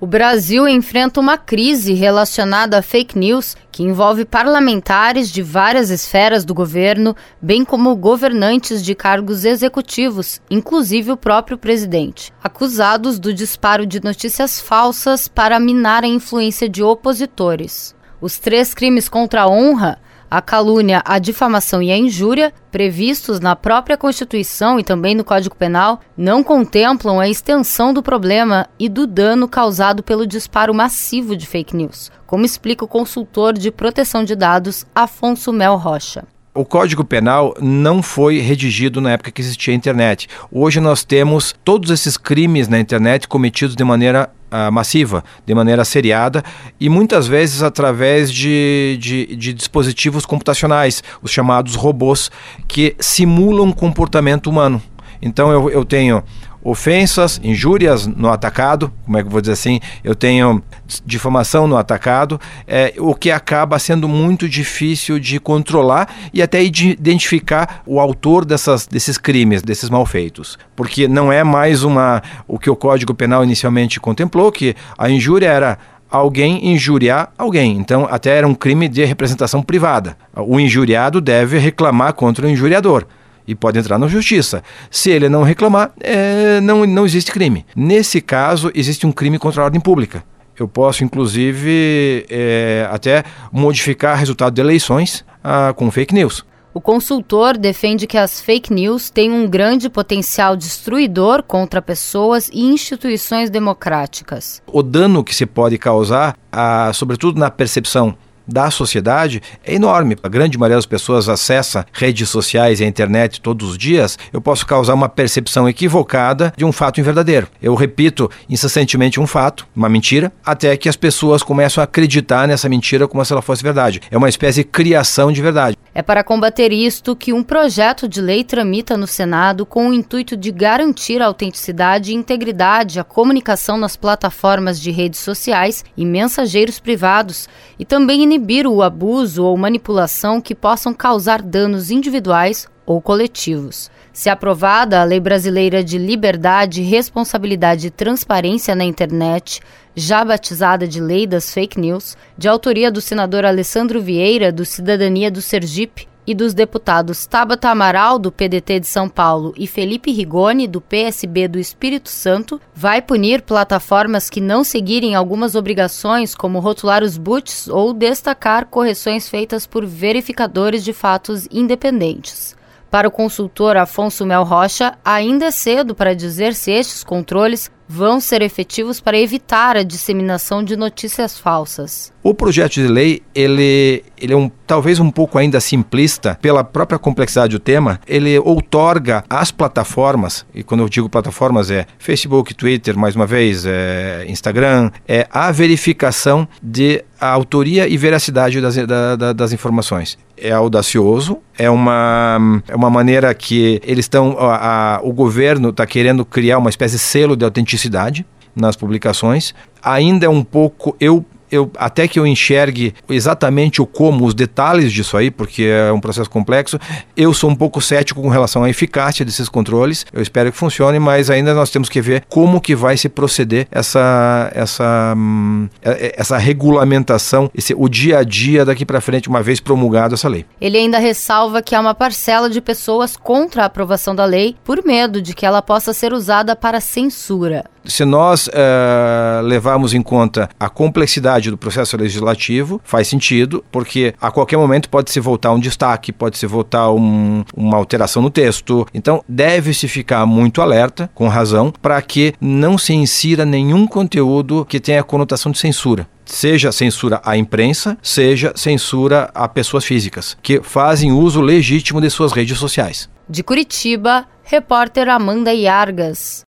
O Brasil enfrenta uma crise relacionada a fake news que envolve parlamentares de várias esferas do governo, bem como governantes de cargos executivos, inclusive o próprio presidente, acusados do disparo de notícias falsas para minar a influência de opositores. Os 3 crimes contra a honra, a calúnia, a difamação e a injúria, previstos na própria Constituição e também no Código Penal, não contemplam a extensão do problema e do dano causado pelo disparo massivo de fake news, como explica o consultor de proteção de dados Afonso Mel Rocha. O Código Penal não foi redigido na época que existia a internet. Hoje nós temos todos esses crimes na internet cometidos de maneira massiva, de maneira seriada e muitas vezes através de dispositivos computacionais, os chamados robôs, que simulam comportamento humano. Então eu tenho ofensas, injúrias no atacado, como é que eu vou dizer assim, eu tenho difamação no atacado, o que acaba sendo muito difícil de controlar e até de identificar o autor desses crimes, desses malfeitos. Porque não é mais o que o Código Penal inicialmente contemplou, que a injúria era alguém injuriar alguém. Então, até era um crime de representação privada. O injuriado deve reclamar contra o injuriador e pode entrar na justiça. Se ele não reclamar, não existe crime. Nesse caso, existe um crime contra a ordem pública. Eu posso, inclusive, até modificar o resultado de eleições com fake news. O consultor defende que as fake news têm um grande potencial destruidor contra pessoas e instituições democráticas. O dano que se pode causar, sobretudo na percepção da sociedade, é enorme. A grande maioria das pessoas acessa redes sociais e a internet todos os dias. Eu posso causar uma percepção equivocada de um fato inverdadeiro. Eu repito incessantemente um fato, uma mentira, até que as pessoas começam a acreditar nessa mentira como se ela fosse verdade. É uma espécie de criação de verdade. É para combater isto que um projeto de lei tramita no Senado com o intuito de garantir a autenticidade e integridade à comunicação nas plataformas de redes sociais e mensageiros privados e também inibir o abuso ou manipulação que possam causar danos individuais ou coletivos. Se aprovada, a Lei Brasileira de Liberdade, Responsabilidade e Transparência na Internet, já batizada de Lei das Fake News, de autoria do senador Alessandro Vieira, do Cidadania do Sergipe, e dos deputados Tabata Amaral, do PDT de São Paulo, e Felipe Rigoni, do PSB do Espírito Santo, vai punir plataformas que não seguirem algumas obrigações, como rotular os boots ou destacar correções feitas por verificadores de fatos independentes. Para o consultor Afonso Mel Rocha, ainda é cedo para dizer se estes controles vão ser efetivos para evitar a disseminação de notícias falsas. O projeto de lei, ele é talvez um pouco ainda simplista, pela própria complexidade do tema. Ele outorga às plataformas, e quando eu digo plataformas é Facebook, Twitter, mais uma vez, Instagram, a verificação de a autoria e veracidade das informações. É audacioso, é uma maneira que eles estão, o governo está querendo criar uma espécie de selo de autenticidade nas publicações. Ainda é um pouco, até que eu enxergue exatamente os detalhes disso aí, porque é um processo complexo, eu sou um pouco cético com relação à eficácia desses controles. Eu espero que funcione, mas ainda nós temos que ver como que vai se proceder essa regulamentação, o dia a dia daqui para frente, uma vez promulgada essa lei. Ele ainda ressalva que há uma parcela de pessoas contra a aprovação da lei por medo de que ela possa ser usada para censura. Se nós levarmos em conta a complexidade do processo legislativo, faz sentido, porque a qualquer momento pode-se voltar um destaque, pode-se voltar uma alteração no texto. Então, deve-se ficar muito alerta, com razão, para que não se insira nenhum conteúdo que tenha conotação de censura. Seja censura à imprensa, seja censura a pessoas físicas, que fazem uso legítimo de suas redes sociais. De Curitiba, repórter Amanda Iargas.